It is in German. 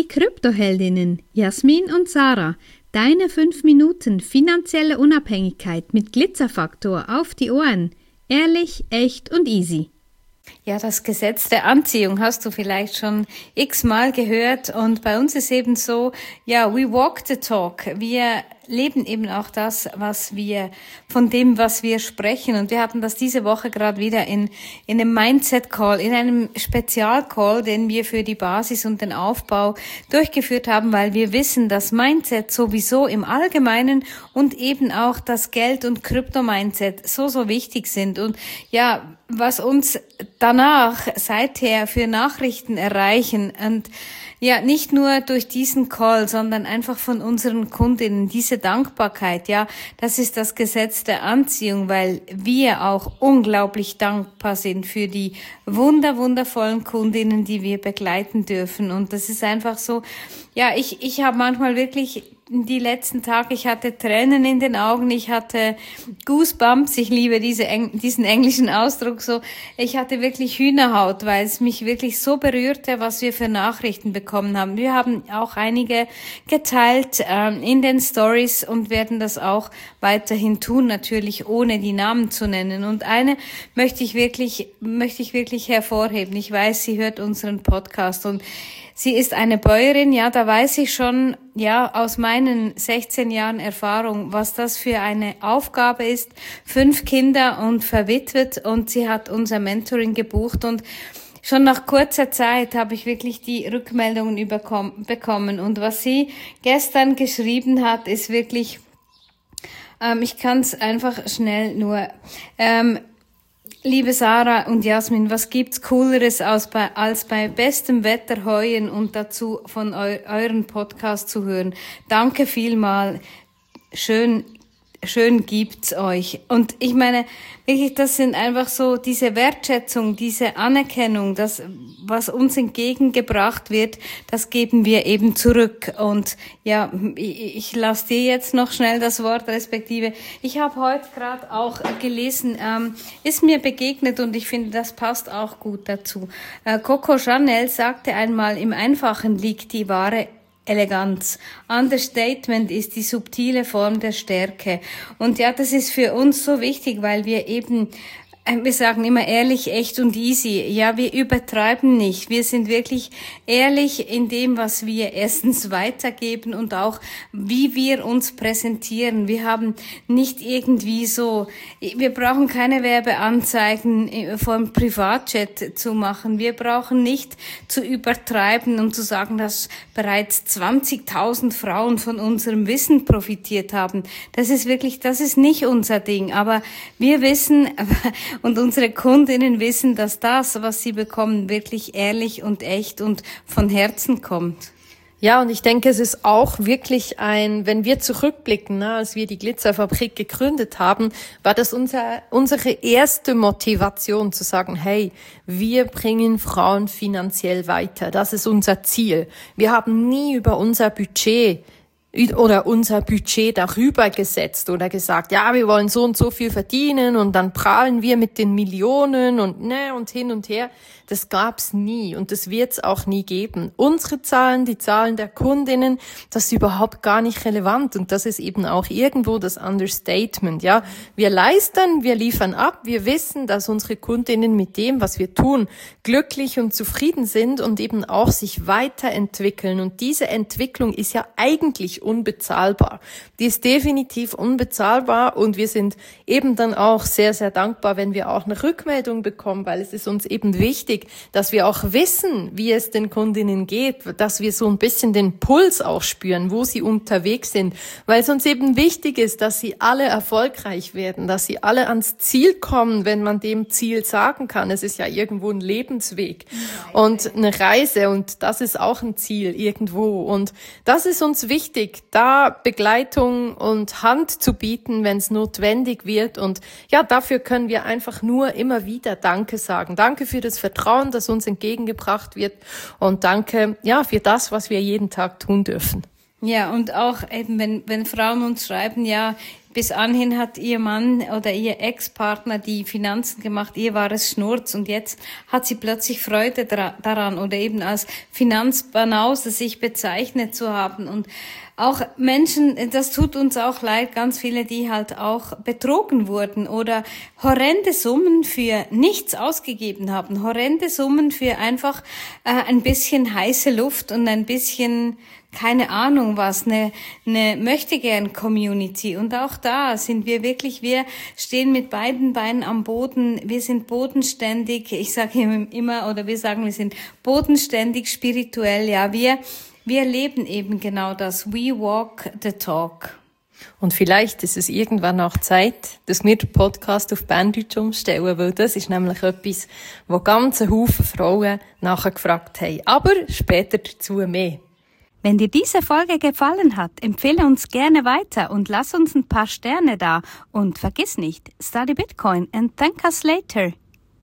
Kryptoheldinnen Jasmin und Sarah. Deine 5 Minuten finanzielle Unabhängigkeit mit Glitzerfaktor auf die Ohren. Ehrlich, echt und easy. Ja, das Gesetz der Anziehung hast du vielleicht schon x-mal gehört und bei uns ist eben so, ja, we walk the talk. Wir leben eben auch das, von dem, was wir sprechen. Und wir hatten das diese Woche gerade wieder in einem Mindset-Call, in einem Spezial-Call, den wir für die Basis und den Aufbau durchgeführt haben, weil wir wissen, dass Mindset sowieso im Allgemeinen und eben auch das Geld- und Krypto-Mindset so wichtig sind. Und ja, was uns danach seither für Nachrichten erreichen und ja, nicht nur durch diesen Call, sondern einfach von unseren Kundinnen, diese Dankbarkeit, ja, das ist das Gesetz der Anziehung, weil wir auch unglaublich dankbar sind für die wundervollen Kundinnen, die wir begleiten dürfen. Und das ist einfach so, ja, ich habe manchmal wirklich die letzten Tage, ich hatte Tränen in den Augen, ich hatte Goosebumps, ich liebe diesen englischen Ausdruck so, ich hatte wirklich Hühnerhaut, weil es mich wirklich so berührte, was wir für Nachrichten bekommen haben. Wir haben auch einige geteilt in den Stories und werden das auch weiterhin tun, natürlich ohne die Namen zu nennen. Und eine möchte ich wirklich hervorheben. Ich weiß, sie hört unseren Podcast und sie ist eine Bäuerin, ja, da weiß ich schon, ja, aus meinen 16 Jahren Erfahrung, was das für eine Aufgabe ist. 5 Kinder und verwitwet und sie hat unser Mentoring gebucht und schon nach kurzer Zeit habe ich wirklich die Rückmeldungen bekommen und was sie gestern geschrieben hat, ist wirklich, ich kann es einfach schnell nur, liebe Sarah und Jasmin, was gibt's Cooleres als bei bestem Wetter heuen und dazu von euren Podcast zu hören? Danke vielmal. Schön gibt's euch. Und ich meine, wirklich, das sind einfach so diese Wertschätzung, diese Anerkennung, das, was uns entgegengebracht wird, das geben wir eben zurück. Und ja, ich lasse dir jetzt noch schnell das Wort, respektive, ich habe heute gerade auch gelesen, ist mir begegnet und ich finde, das passt auch gut dazu. Coco Chanel sagte einmal, im Einfachen liegt die wahre Eleganz. Understatement ist die subtile Form der Stärke. Und ja, das ist für uns so wichtig, weil wir eben, wir sagen immer ehrlich, echt und easy. Ja, wir übertreiben nicht. Wir sind wirklich ehrlich in dem, was wir erstens weitergeben und auch, wie wir uns präsentieren. Wir haben nicht irgendwie so, wir brauchen keine Werbeanzeigen vom Privatchat zu machen. Wir brauchen nicht zu übertreiben und zu sagen, dass bereits 20.000 Frauen von unserem Wissen profitiert haben. Das ist nicht unser Ding. Aber wir wissen, und unsere Kundinnen wissen, dass das, was sie bekommen, wirklich ehrlich und echt und von Herzen kommt. Ja, und ich denke, es ist auch wirklich wenn wir zurückblicken, als wir die Glitzerfabrik gegründet haben, war das unsere erste Motivation zu sagen, hey, wir bringen Frauen finanziell weiter. Das ist unser Ziel. Wir haben nie über unser Budget darüber gesetzt oder gesagt, ja, wir wollen so und so viel verdienen und dann prahlen wir mit den Millionen und hin und her. Das gab's nie und das wird's auch nie geben. Unsere Zahlen, die Zahlen der Kundinnen, das ist überhaupt gar nicht relevant und das ist eben auch irgendwo das Understatement, ja. Wir leisten, wir liefern ab, wir wissen, dass unsere Kundinnen mit dem, was wir tun, glücklich und zufrieden sind und eben auch sich weiterentwickeln und diese Entwicklung ist ja eigentlich unbezahlbar. Die ist definitiv unbezahlbar und wir sind eben dann auch sehr, sehr dankbar, wenn wir auch eine Rückmeldung bekommen, weil es ist uns eben wichtig, dass wir auch wissen, wie es den Kundinnen geht, dass wir so ein bisschen den Puls auch spüren, wo sie unterwegs sind, weil es uns eben wichtig ist, dass sie alle erfolgreich werden, dass sie alle ans Ziel kommen, wenn man dem Ziel sagen kann. Es ist ja irgendwo ein Lebensweg und eine Reise und das ist auch ein Ziel irgendwo und das ist uns wichtig, da Begleitung und Hand zu bieten, wenn es notwendig wird und ja, dafür können wir einfach nur immer wieder Danke sagen. Danke für das Vertrauen, das uns entgegengebracht wird und danke, ja, für das, was wir jeden Tag tun dürfen. Ja, und auch eben, wenn Frauen uns schreiben, ja, bis anhin hat ihr Mann oder ihr Ex-Partner die Finanzen gemacht, ihr war es Schnurz und jetzt hat sie plötzlich Freude daran oder eben als Finanzbanause sich bezeichnet zu haben. Und auch Menschen, das tut uns auch leid, ganz viele, die halt auch betrogen wurden oder horrende Summen für nichts ausgegeben haben, horrende Summen für einfach ein bisschen heiße Luft und ein bisschen, keine Ahnung was, eine Möchtegern-Community. Und auch da sind wir wirklich, wir stehen mit beiden Beinen am Boden, wir sind bodenständig, ich sage immer, oder wir sagen, wir sind bodenständig spirituell, ja, wir leben eben genau das. We walk the talk. Und vielleicht ist es irgendwann auch Zeit, dass wir den Podcast auf Berndeutsch umstellen, weil das ist nämlich etwas, wo ganze Haufen Frauen nachgefragt haben. Aber später dazu mehr. Wenn dir diese Folge gefallen hat, empfehle uns gerne weiter und lass uns ein paar Sterne da. Und vergiss nicht, study Bitcoin and thank us later.